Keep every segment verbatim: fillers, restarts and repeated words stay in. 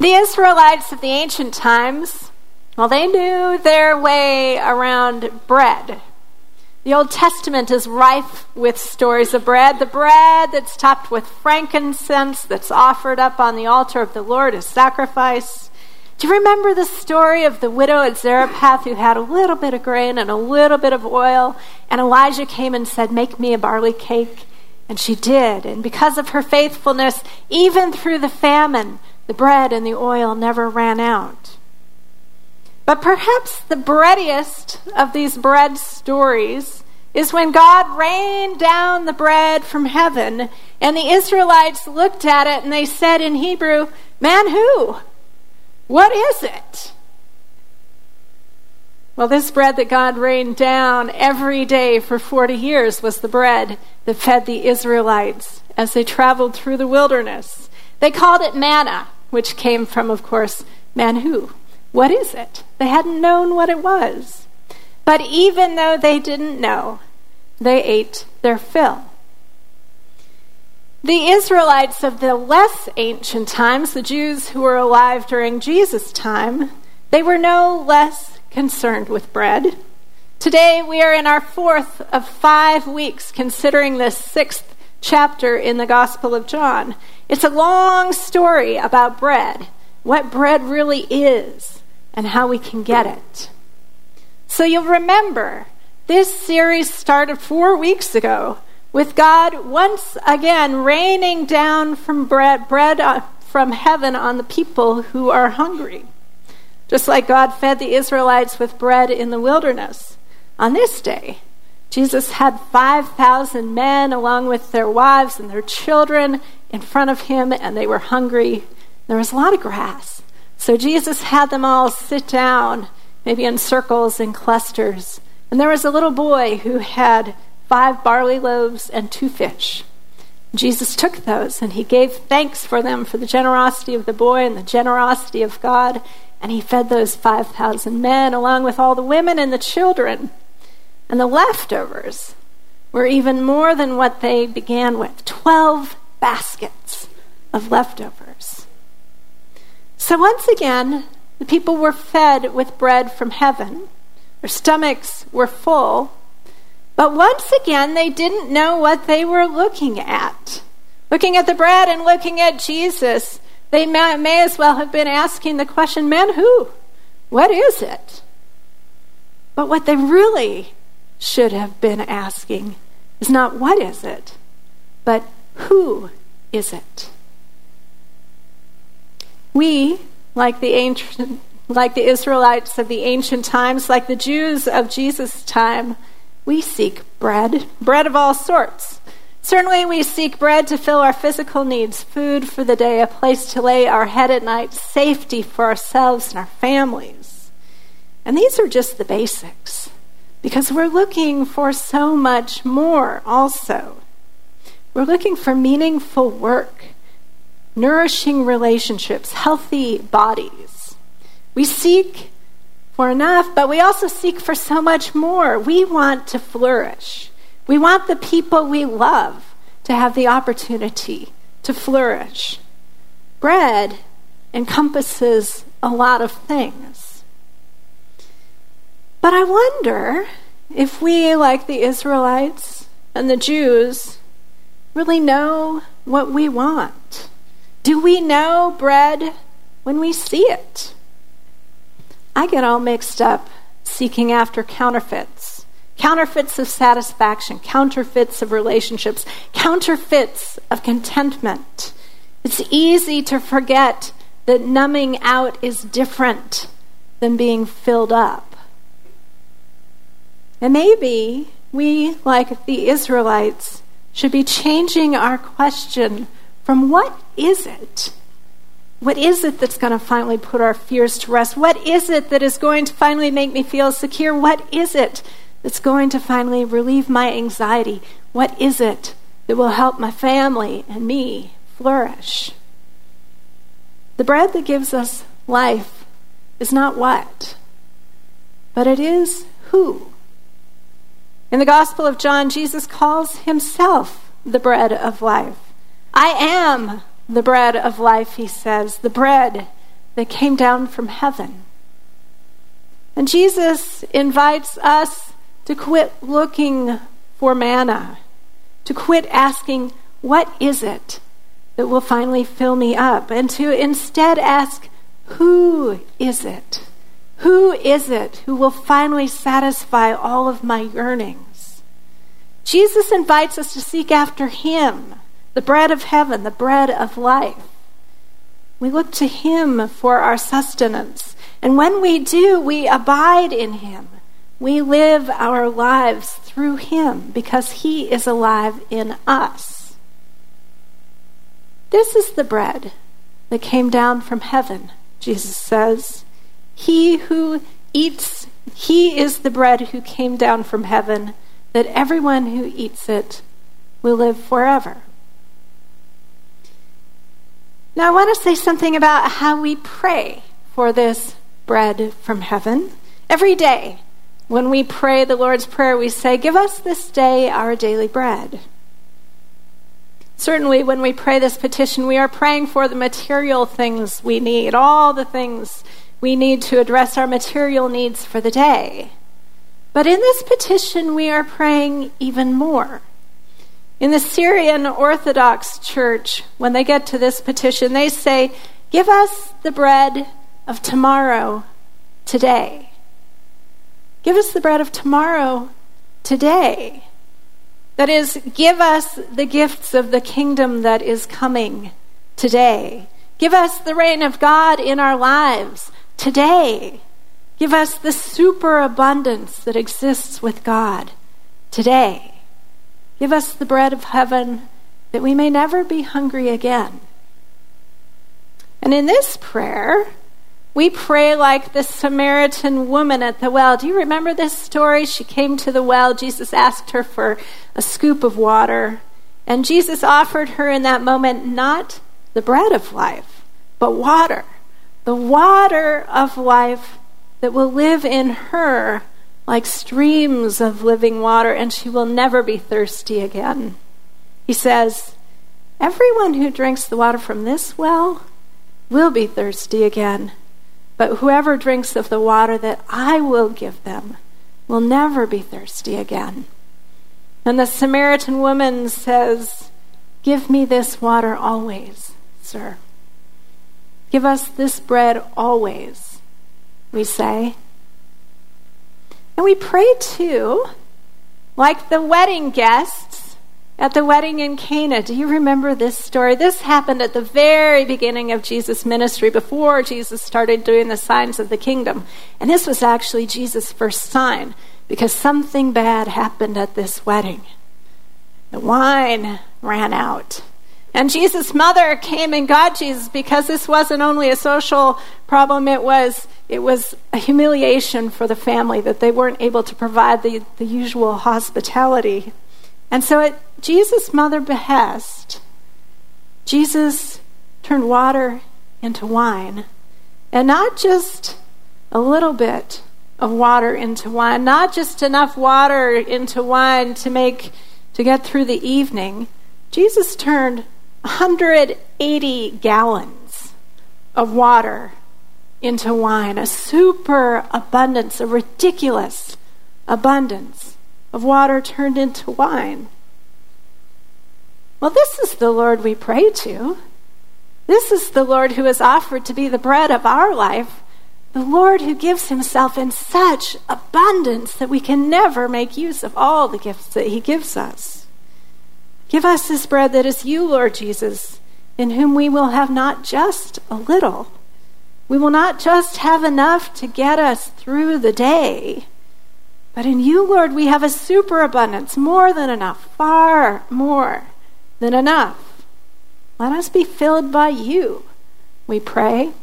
The Israelites of the ancient times, well, they knew their way around bread. The Old Testament is rife with stories of bread. The bread that's topped with frankincense that's offered up on the altar of the Lord as sacrifice. Do you remember the story of the widow at Zarephath who had a little bit of grain and a little bit of oil, and Elijah came and said, "Make me a barley cake." And she did. And because of her faithfulness, even through the famine, the bread and the oil never ran out. But perhaps the breadiest of these bread stories is when God rained down the bread from heaven, and the Israelites looked at it and they said in Hebrew, "Man, who? What is it?" Well, this bread that God rained down every day for forty years was the bread that fed the Israelites as they traveled through the wilderness. They called it manna, which came from, of course, manhu. What is it? They hadn't known what it was. But even though they didn't know, they ate their fill. The Israelites of the less ancient times, the Jews who were alive during Jesus' time, they were no less concerned with bread. Today we are in our fourth of five weeks considering the sixth chapter in the Gospel of John. It's a long story about bread, what bread really is, and how we can get it. So you'll remember, this series started four weeks ago with God once again raining down from bread, bread from heaven on the people who are hungry. Just like God fed the Israelites with bread in the wilderness. On this day, Jesus had five thousand men along with their wives and their children in front of him, and they were hungry. There was a lot of grass. So Jesus had them all sit down, maybe in circles and clusters. And there was a little boy who had five barley loaves and two fish. Jesus took those and he gave thanks for them, for the generosity of the boy and the generosity of God. And he fed those five thousand men along with all the women and the children. And the leftovers were even more than what they began with. Twelve baskets of leftovers. So once again, the people were fed with bread from heaven. Their stomachs were full. But once again, they didn't know what they were looking at. Looking at the bread and looking at Jesus, they may, may as well have been asking the question, "Man, who? What is it?" But what they really should have been asking is not what is it, but who is it? We, like the ancient, like the Israelites of the ancient times, like the Jews of Jesus' time, we seek bread, bread of all sorts. Certainly we seek bread to fill our physical needs, food for the day, a place to lay our head at night, safety for ourselves and our families. And these are just the basics, because we're looking for so much more also. We're looking for meaningful work, nourishing relationships, healthy bodies. We seek for enough, but we also seek for so much more. We want to flourish. We want the people we love to have the opportunity to flourish. Bread encompasses a lot of things. But I wonder if we, like the Israelites and the Jews, really know what we want. Do we know bread when we see it? I get all mixed up seeking after counterfeits. Counterfeits of satisfaction, counterfeits of relationships, counterfeits of contentment. It's easy to forget that numbing out is different than being filled up. And maybe we, like the Israelites, should be changing our question from what is it? What is it that's going to finally put our fears to rest? What is it that is going to finally make me feel secure? What is it that's going to finally relieve my anxiety? What is it that will help my family and me flourish? The bread that gives us life is not what, but it is who. In the Gospel of John, Jesus calls himself the bread of life. I am the bread of life, he says, the bread that came down from heaven. And Jesus invites us to quit looking for manna, to quit asking, what is it that will finally fill me up? And to instead ask, who is it? Who is it who will finally satisfy all of my yearnings? Jesus invites us to seek after him, the bread of heaven, the bread of life. We look to him for our sustenance. And when we do, we abide in him. We live our lives through him because he is alive in us. This is the bread that came down from heaven, Jesus says. He who eats, he is the bread who came down from heaven, that everyone who eats it will live forever. Now I want to say something about how we pray for this bread from heaven. Every day, when we pray the Lord's Prayer, we say, give us this day our daily bread. Certainly, when we pray this petition, we are praying for the material things we need, all the things we need to address our material needs for the day. But in this petition, we are praying even more. In the Syrian Orthodox Church, when they get to this petition, they say, give us the bread of tomorrow today. Give us the bread of tomorrow today. That is, give us the gifts of the kingdom that is coming today. Give us the reign of God in our lives today. Give us the superabundance that exists with God today. Give us the bread of heaven that we may never be hungry again. And in this prayer, we pray like the Samaritan woman at the well. Do you remember this story? She came to the well. Jesus asked her for a scoop of water. And Jesus offered her in that moment not the bread of life, but water. The water of life that will live in her like streams of living water, and she will never be thirsty again. He says, everyone who drinks the water from this well will be thirsty again. But whoever drinks of the water that I will give them will never be thirsty again. And the Samaritan woman says, give me this water always, sir. Give us this bread always, we say. And we pray too, like the wedding guests at the wedding in Cana. Do you remember this story? This happened at the very beginning of Jesus' ministry, before Jesus started doing the signs of the kingdom. And this was actually Jesus' first sign, because something bad happened at this wedding. The wine ran out. And Jesus' mother came and got Jesus, because this wasn't only a social problem, it was it was a humiliation for the family that they weren't able to provide the, the usual hospitality. And so at Jesus' mother behest, Jesus turned water into wine. And not just a little bit of water into wine, not just enough water into wine to make to get through the evening. Jesus turned one hundred eighty gallons of water into wine, a super abundance, a ridiculous abundance of water turned into wine. Well, this is the Lord we pray to. This is the Lord who is offered to be the bread of our life, the Lord who gives himself in such abundance that we can never make use of all the gifts that he gives us. Give us this bread that is you, Lord Jesus, in whom we will have not just a little. We will not just have enough to get us through the day, but in you, Lord, we have a superabundance, more than enough, far more than enough. Let us be filled by you, we pray.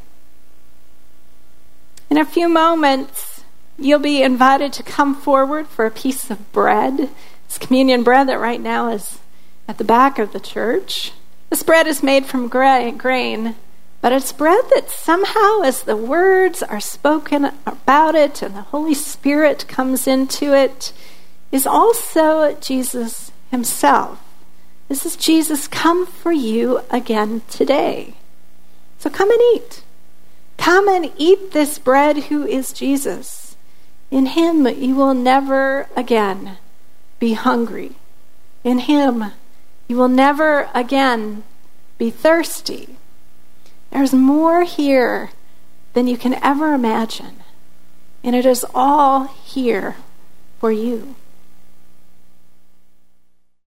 In a few moments, you'll be invited to come forward for a piece of bread. It's communion bread that right now is at the back of the church. This bread is made from grain, but it's bread that somehow, as the words are spoken about it and the Holy Spirit comes into it, is also Jesus himself. This is Jesus come for you again today. So come and eat. Come and eat this bread who is Jesus. In him you will never again be hungry. In him you will never again be thirsty. There's more here than you can ever imagine. And it is all here for you.